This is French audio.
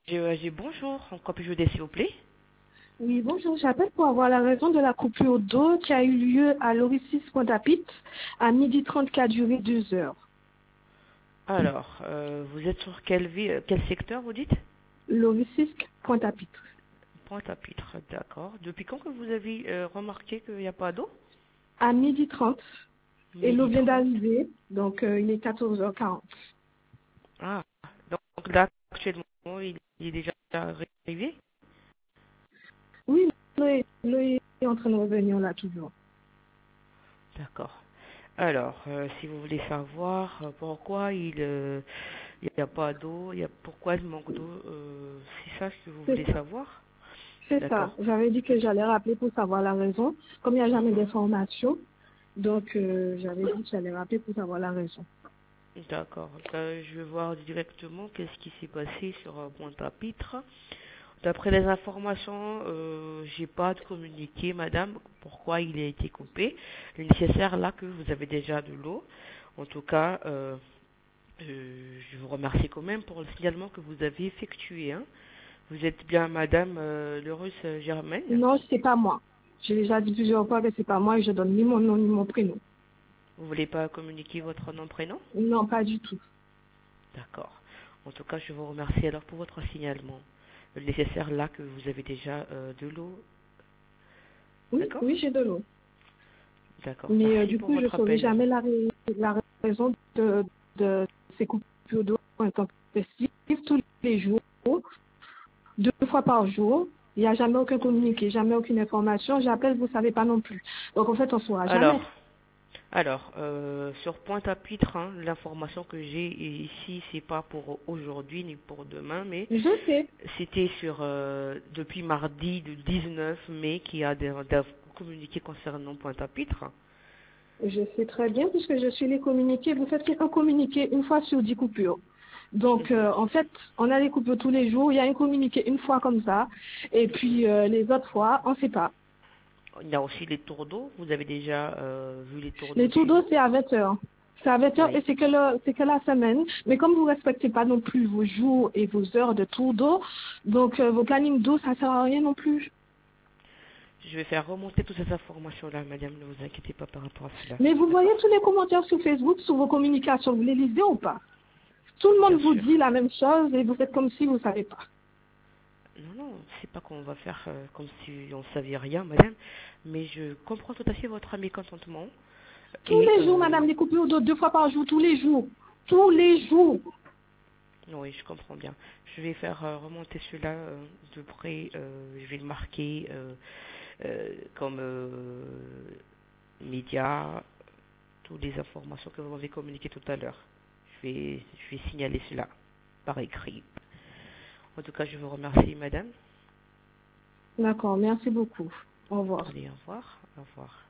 Bonjour, encore puis-je vous aider, s'il vous plaît? Oui, bonjour, j'appelle pour avoir la raison de la coupure d'eau qui a eu lieu à l'Oricis Pointe-à-Pitre à 12h30 qui a duré 2 heures. Alors, vous êtes sur quel secteur, vous dites? L'Oricis Pointe-à-Pitre. Pointe-à-Pitre, d'accord. Depuis quand que vous avez remarqué qu'il n'y a pas d'eau? À 12h30, et l'eau Midi vient 30. d'arriver, donc il est 14h40. Ah, donc là, actuellement, il est déjà arrivé? Oui, l'eau est en train de revenir là toujours. D'accord. Alors, si vous voulez savoir pourquoi il n'y a pas d'eau, pourquoi il manque d'eau, c'est ça ce que vous C'est voulez ça. savoir? C'est ça. D'accord. J'avais dit que j'allais rappeler pour savoir la raison. Comme il n'y a jamais d'information, donc j'avais dit que j'allais rappeler pour savoir la raison. D'accord. Je vais voir directement qu'est-ce qui s'est passé sur Pointe-à-Pitre. D'après les informations, j'ai pas de communiqué, madame, pourquoi il a été coupé. Le nécessaire là que vous avez déjà de l'eau. En tout cas, je vous remercie quand même pour le signalement que vous avez effectué, hein. Vous êtes bien madame Lereuse Germaine. Non, c'est pas moi. J'ai déjà dit plusieurs fois que c'est pas moi et je donne ni mon nom ni mon prénom. Vous voulez pas communiquer votre nom, prénom? Non, pas du tout. D'accord. En tout cas, je vous remercie alors pour votre signalement. Le nécessaire là que vous avez déjà de l'eau. Oui, D'accord? oui, j'ai de l'eau. D'accord. Mais Merci du pour coup, je ne votre saurais appel. jamais la raison de ces coupures d'eau intempestives tous les jours, 2 fois par jour. Il n'y a jamais aucun communiqué, jamais aucune information. J'appelle, vous ne savez pas non plus. Donc en fait, on ne saura jamais. Alors, sur Pointe-à-Pitre, hein, l'information que j'ai ici, c'est pas pour aujourd'hui ni pour demain, mais Je sais. c'était sur depuis mardi le 19 mai qu'il y a des communiqués concernant Pointe-à-Pitre. Je sais très bien puisque je suis les communiqués. Vous faites un communiqué une fois sur 10 coupures. Donc, Mhm. en fait, on a les coupures tous les jours. Il y a un communiqué une fois comme ça. Et puis, les autres fois, on ne sait pas. Il y a aussi les tours d'eau. Vous avez déjà vu les tours d'eau Les tours chez d'eau, vous? c'est à 20 heures. C'est à 20 heures et Oui. c'est que la semaine. Mais comme vous ne respectez pas non plus vos jours et vos heures de tour d'eau, donc vos plannings d'eau, ça ne sert à rien non plus. Je vais faire remonter toutes ces informations-là, madame. Ne vous inquiétez pas par rapport à cela. Mais vous voyez D'accord? tous les commentaires sur Facebook, sur vos communications, vous les lisez ou pas? Tout le Bien monde vous sûr. dit la même chose et vous faites comme si vous ne savez pas. Non, non, c'est pas qu'on va faire comme si on savait rien, madame, mais je comprends tout à fait votre mécontentement. Tous Et les jours, madame, des coupures d'eau 2 fois par jour, tous les jours. Tous les jours. oui, je comprends bien. Je vais faire remonter cela de près. Je vais le marquer comme média, toutes les informations que vous m'avez communiquées tout à l'heure. Je vais signaler cela par écrit. En tout cas, je vous remercie, madame. D'accord, merci beaucoup. Au revoir. Allez, au revoir. Au revoir.